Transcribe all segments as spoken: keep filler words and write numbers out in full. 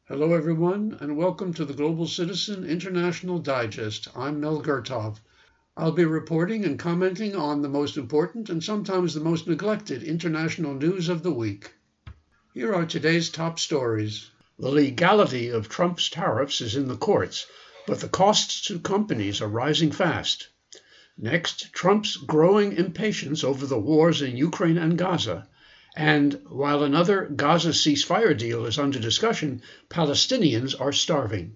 Hello, everyone, and welcome to the Global Citizen International Digest. I'm Mel Gertov. I'll be reporting and commenting on the most important and sometimes the most neglected international news of the week. Here are today's top stories. The legality of Trump's tariffs is in the courts, but the costs to companies are rising fast. Next, Trump's growing impatience over the wars in Ukraine and Gaza. And while another Gaza ceasefire deal is under discussion, Palestinians are starving.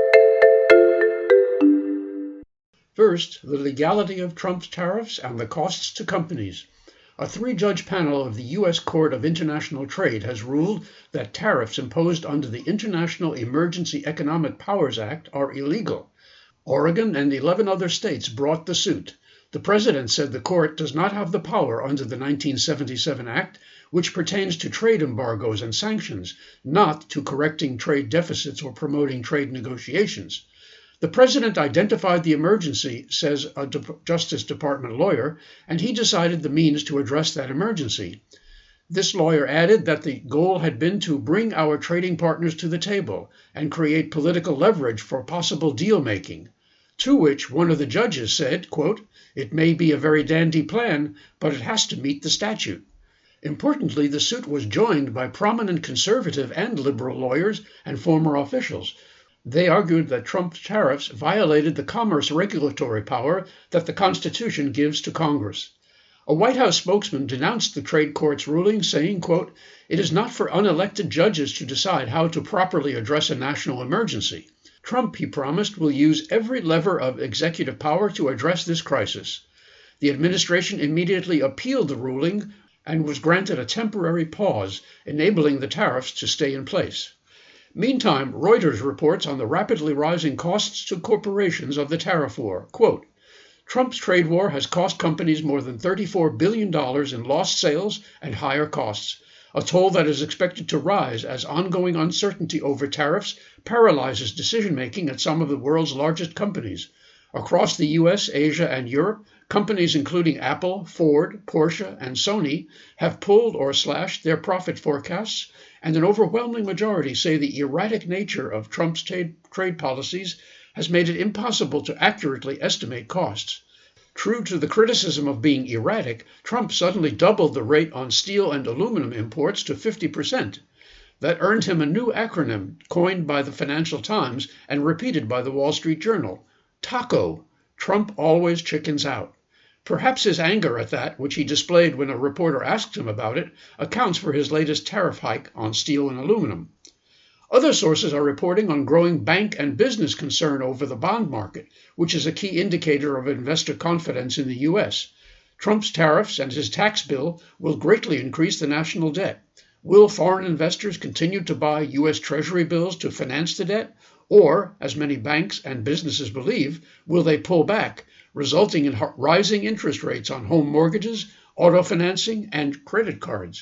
First, the legality of Trump's tariffs and the costs to companies. A three-judge panel of the U S Court of International Trade has ruled that tariffs imposed under the International Emergency Economic Powers Act are illegal. Oregon and eleven other states brought the suit. The president said the court does not have the power under the nineteen seventy-seven Act, which pertains to trade embargoes and sanctions, not to correcting trade deficits or promoting trade negotiations. The president identified the emergency, says a De- Justice Department lawyer, and he decided the means to address that emergency. This lawyer added that the goal had been to bring our trading partners to the table and create political leverage for possible deal-making. To which one of the judges said, quote, "It may be a very dandy plan, but it has to meet the statute." Importantly, the suit was joined by prominent conservative and liberal lawyers and former officials. They argued that Trump's tariffs violated the commerce regulatory power that the Constitution gives to Congress. A White House spokesman denounced the trade court's ruling, saying, quote, "It is not for unelected judges to decide how to properly address a national emergency. Trump, he promised, will use every lever of executive power to address this crisis." The administration immediately appealed the ruling and was granted a temporary pause, enabling the tariffs to stay in place. Meantime, Reuters reports on the rapidly rising costs to corporations of the tariff war. Quote, "Trump's trade war has cost companies more than thirty-four billion dollars in lost sales and higher costs, a toll that is expected to rise as ongoing uncertainty over tariffs paralyzes decision-making at some of the world's largest companies. Across the U S, Asia, and Europe, companies including Apple, Ford, Porsche, and Sony have pulled or slashed their profit forecasts, and an overwhelming majority say the erratic nature of Trump's trade, trade policies has made it impossible to accurately estimate costs. True to the criticism of being erratic, Trump suddenly doubled the rate on steel and aluminum imports to fifty percent. That earned him a new acronym coined by the Financial Times and repeated by the Wall Street Journal. TACO, Trump always chickens out. Perhaps his anger at that, which he displayed when a reporter asked him about it, accounts for his latest tariff hike on steel and aluminum. Other sources are reporting on growing bank and business concern over the bond market, which is a key indicator of investor confidence in the U S. Trump's tariffs and his tax bill will greatly increase the national debt. Will foreign investors continue to buy U S Treasury bills to finance the debt? Or, as many banks and businesses believe, will they pull back, resulting in rising interest rates on home mortgages, auto financing, and credit cards?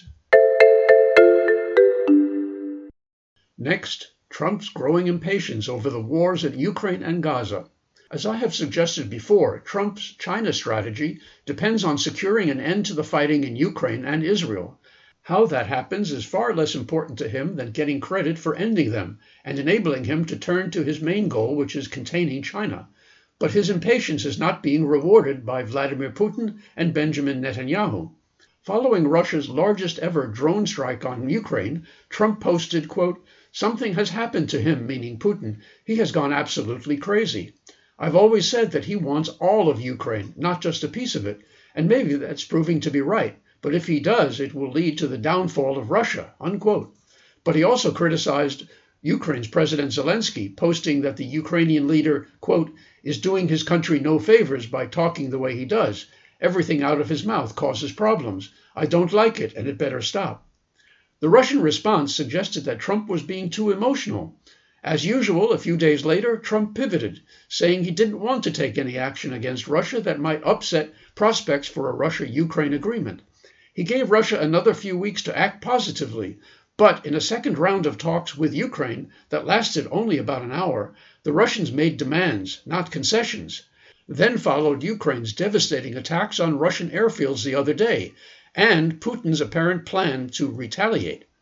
Next, Trump's growing impatience over the wars in Ukraine and Gaza. As I have suggested before, Trump's China strategy depends on securing an end to the fighting in Ukraine and Israel. How that happens is far less important to him than getting credit for ending them and enabling him to turn to his main goal, which is containing China. But his impatience is not being rewarded by Vladimir Putin and Benjamin Netanyahu. Following Russia's largest ever drone strike on Ukraine, Trump posted, quote, "Something has happened to him," meaning Putin. "He has gone absolutely crazy. I've always said that he wants all of Ukraine, not just a piece of it, and maybe that's proving to be right. But if he does, it will lead to the downfall of Russia," unquote. But he also criticized Ukraine's President Zelensky, posting that the Ukrainian leader, quote, "is doing his country no favors by talking the way he does. Everything out of his mouth causes problems. I don't like it, and it better stop." The Russian response suggested that Trump was being too emotional. As usual, a few days later, Trump pivoted, saying he didn't want to take any action against Russia that might upset prospects for a Russia-Ukraine agreement. He gave Russia another few weeks to act positively, but in a second round of talks with Ukraine that lasted only about an hour, the Russians made demands, not concessions. Then followed Ukraine's devastating attacks on Russian airfields the other day, and Putin's apparent plan to retaliate.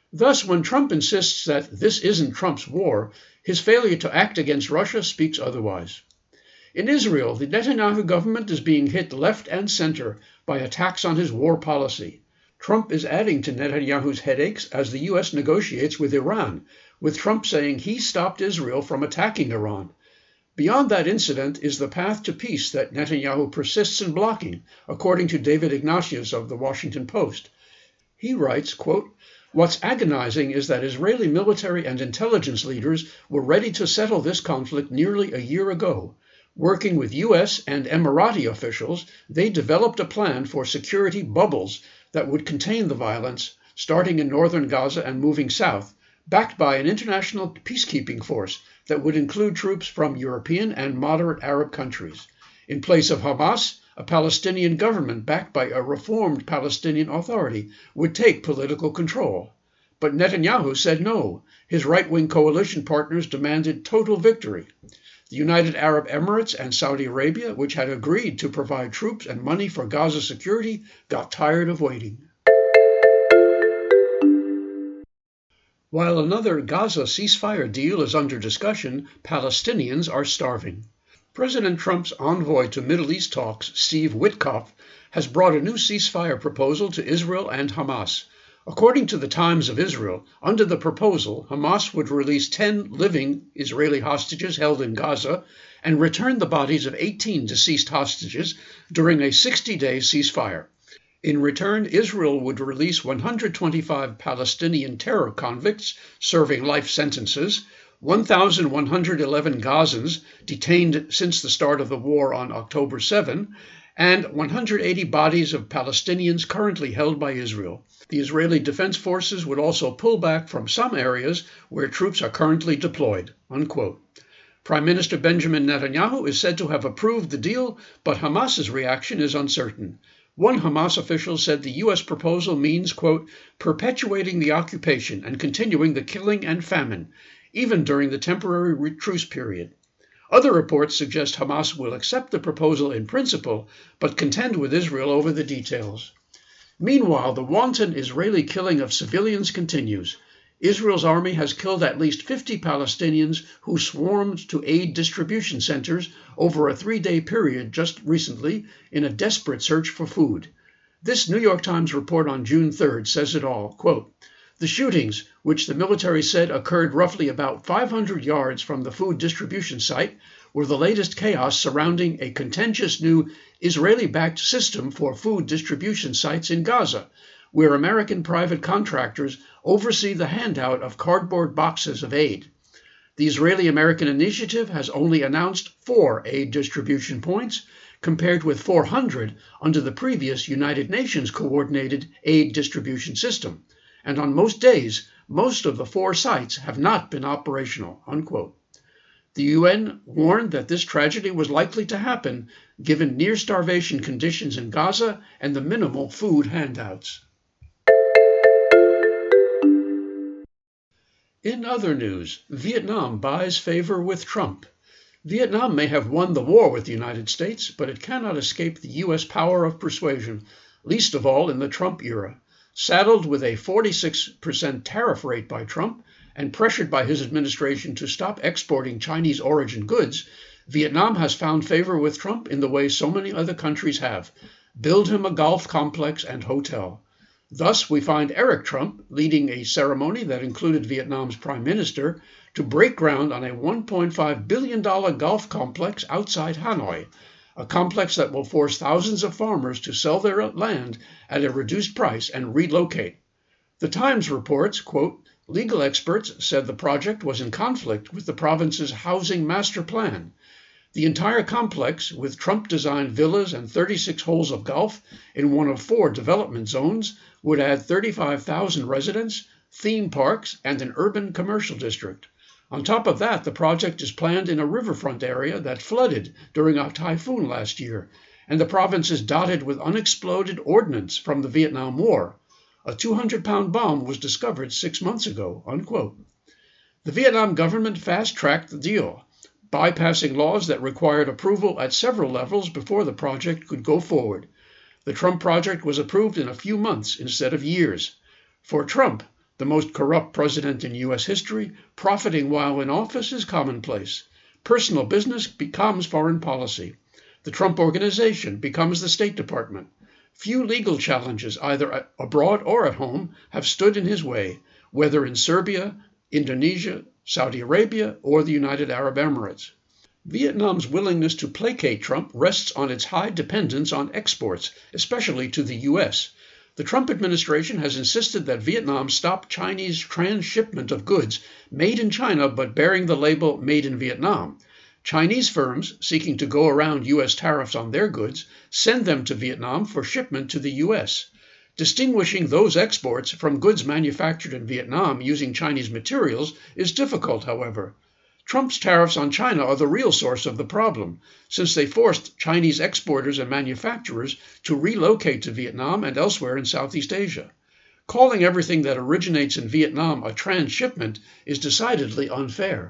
Thus, when Trump insists that this isn't Trump's war, his failure to act against Russia speaks otherwise. In Israel, the Netanyahu government is being hit left and center by attacks on his war policy. Trump is adding to Netanyahu's headaches as the U S negotiates with Iran, with Trump saying he stopped Israel from attacking Iran. Beyond that incident is the path to peace that Netanyahu persists in blocking, according to David Ignatius of the Washington Post. He writes, quote, "What's agonizing is that Israeli military and intelligence leaders were ready to settle this conflict nearly a year ago. Working with U S and Emirati officials, they developed a plan for security bubbles that would contain the violence, starting in northern Gaza and moving south, backed by an international peacekeeping force that would include troops from European and moderate Arab countries. In place of Hamas, a Palestinian government backed by a reformed Palestinian Authority would take political control. But Netanyahu said no. His right-wing coalition partners demanded total victory. The United Arab Emirates and Saudi Arabia, which had agreed to provide troops and money for Gaza security, got tired of waiting." While another Gaza ceasefire deal is under discussion, Palestinians are starving. President Trump's envoy to Middle East talks, Steve Witkoff, has brought a new ceasefire proposal to Israel and Hamas. According to the Times of Israel, under the proposal, Hamas would release ten living Israeli hostages held in Gaza and return the bodies of eighteen deceased hostages during a sixty-day ceasefire. In return, Israel would release one hundred twenty-five Palestinian terror convicts serving life sentences, one thousand one hundred eleven Gazans detained since the start of the war on October seventh, and one hundred eighty bodies of Palestinians currently held by Israel. The Israeli Defense Forces would also pull back from some areas where troops are currently deployed, unquote. Prime Minister Benjamin Netanyahu is said to have approved the deal, but Hamas's reaction is uncertain. One Hamas official said the U S proposal means, quote, perpetuating the occupation and continuing the killing and famine, even during the temporary truce period. Other reports suggest Hamas will accept the proposal in principle, but contend with Israel over the details. Meanwhile, the wanton Israeli killing of civilians continues. Israel's army has killed at least fifty Palestinians who swarmed to aid distribution centers over a three-day period just recently in a desperate search for food. This New York Times report on June third says it all, quote, "The shootings, which the military said occurred roughly about five hundred yards from the food distribution site, were the latest chaos surrounding a contentious new Israeli-backed system for food distribution sites in Gaza, where American private contractors oversee the handout of cardboard boxes of aid. The Israeli-American initiative has only announced four aid distribution points, compared with four hundred under the previous United Nations coordinated aid distribution system. And on most days, most of the four sites have not been operational," unquote. The U N warned that this tragedy was likely to happen given near-starvation conditions in Gaza and the minimal food handouts. In other news, Vietnam buys favor with Trump. Vietnam may have won the war with the United States, but it cannot escape the U S power of persuasion, least of all in the Trump era. Saddled with a forty-six percent tariff rate by Trump and pressured by his administration to stop exporting Chinese origin goods, Vietnam has found favor with Trump in the way so many other countries have: build him a golf complex and hotel. Thus, we find Eric Trump leading a ceremony that included Vietnam's prime minister to break ground on a one point five billion dollars golf complex outside Hanoi, a complex that will force thousands of farmers to sell their land at a reduced price and relocate. The Times reports, quote, legal experts said the project was in conflict with the province's housing master plan. The entire complex, with Trump-designed villas and thirty-six holes of golf in one of four development zones, would add thirty-five thousand residents, theme parks, and an urban commercial district. On top of that, the project is planned in a riverfront area that flooded during a typhoon last year, and the province is dotted with unexploded ordnance from the Vietnam War. A two hundred pound bomb was discovered six months ago, unquote. The Vietnam government fast-tracked the deal, bypassing laws that required approval at several levels before the project could go forward. The Trump project was approved in a few months instead of years. For Trump, The most corrupt president in U S history, profiting while in office, is commonplace. Personal business becomes foreign policy. The Trump Organization becomes the State Department. Few legal challenges, either abroad or at home, have stood in his way, whether in Serbia, Indonesia, Saudi Arabia, or the United Arab Emirates. Vietnam's willingness to placate Trump rests on its high dependence on exports, especially to the U S. The Trump administration has insisted that Vietnam stop Chinese transshipment of goods made in China but bearing the label Made in Vietnam. Chinese firms seeking to go around U S tariffs on their goods send them to Vietnam for shipment to the U S. Distinguishing those exports from goods manufactured in Vietnam using Chinese materials is difficult, however. Trump's tariffs on China are the real source of the problem, since they forced Chinese exporters and manufacturers to relocate to Vietnam and elsewhere in Southeast Asia. Calling everything that originates in Vietnam a transshipment is decidedly unfair.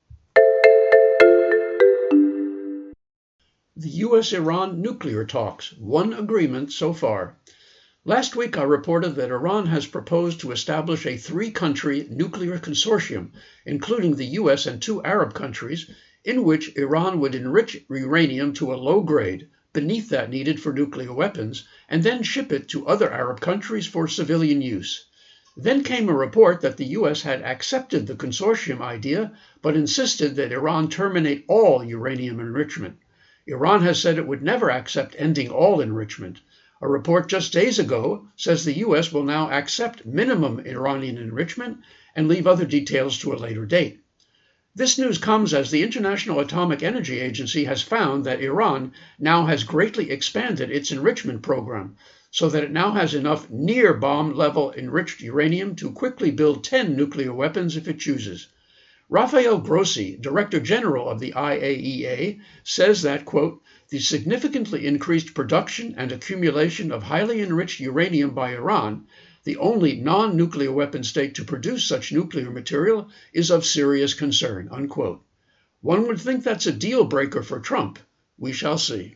The U S Iran nuclear talks, one agreement so far. Last week I reported that Iran has proposed to establish a three-country nuclear consortium, including the U S and two Arab countries, in which Iran would enrich uranium to a low grade, beneath that needed for nuclear weapons, and then ship it to other Arab countries for civilian use. Then came a report that the U S had accepted the consortium idea, but insisted that Iran terminate all uranium enrichment. Iran has said it would never accept ending all enrichment. A report just days ago says the U S will now accept minimum Iranian enrichment and leave other details to a later date. This news comes as the International Atomic Energy Agency has found that Iran now has greatly expanded its enrichment program, so that it now has enough near bomb level enriched uranium to quickly build ten nuclear weapons if it chooses. Rafael Grossi, Director General of the I A E A, says that, quote, the significantly increased production and accumulation of highly enriched uranium by Iran, the only non-nuclear weapon state to produce such nuclear material, is of serious concern, unquote. One would think that's a deal breaker for Trump. We shall see.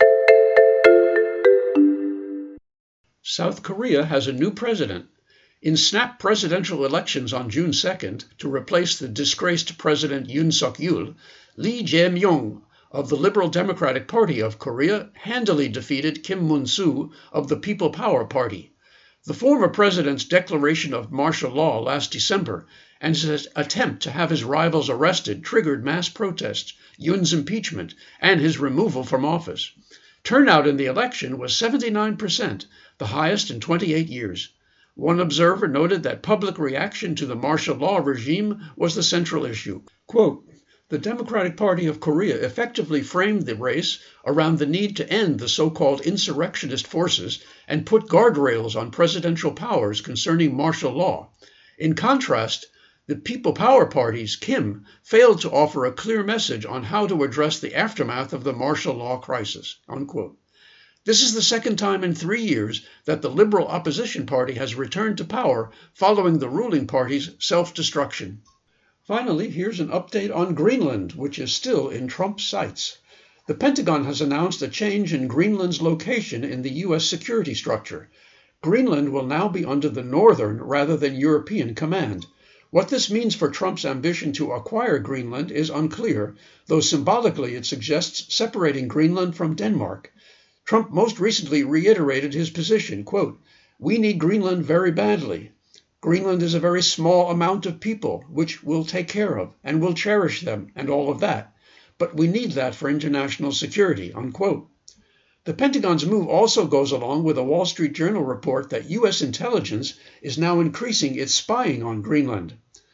South Korea has a new president. In snap presidential elections on June second, to replace the disgraced President Yoon Suk-yeol, Lee Jae-myung of the Liberal Democratic Party of Korea handily defeated Kim Mun-soo of the People Power Party. The former president's declaration of martial law last December and his attempt to have his rivals arrested triggered mass protests, Yoon's impeachment, and his removal from office. Turnout in the election was seventy-nine percent, the highest in twenty-eight years. One observer noted that public reaction to the martial law regime was the central issue. Quote, the Democratic Party of Korea effectively framed the race around the need to end the so-called insurrectionist forces and put guardrails on presidential powers concerning martial law. In contrast, the People Power Party's Kim failed to offer a clear message on how to address the aftermath of the martial law crisis, unquote. This is the second time in three years that the Liberal Opposition Party has returned to power following the ruling party's self-destruction. Finally, here's an update on Greenland, which is still in Trump's sights. The Pentagon has announced a change in Greenland's location in the U S security structure. Greenland will now be under the Northern rather than European command. What this means for Trump's ambition to acquire Greenland is unclear, though symbolically it suggests separating Greenland from Denmark. Trump most recently reiterated his position, quote, we need Greenland very badly. Greenland is a very small amount of people, which we'll take care of, and we'll cherish them, and all of that. But we need that for international security, unquote. The Pentagon's move also goes along with a Wall Street Journal report that U S intelligence is now increasing its spying on Greenland.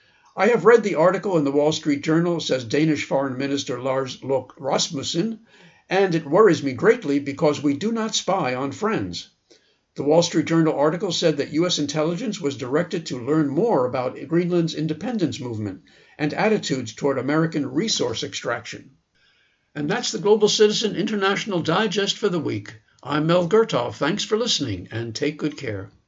I have read the article in the Wall Street Journal, says Danish Foreign Minister Lars Løkke Rasmussen, and it worries me greatly because we do not spy on friends. The Wall Street Journal article said that U S intelligence was directed to learn more about Greenland's independence movement and attitudes toward American resource extraction. And that's the Global Citizen International Digest for the week. I'm Mel Gertov. Thanks for listening, and take good care.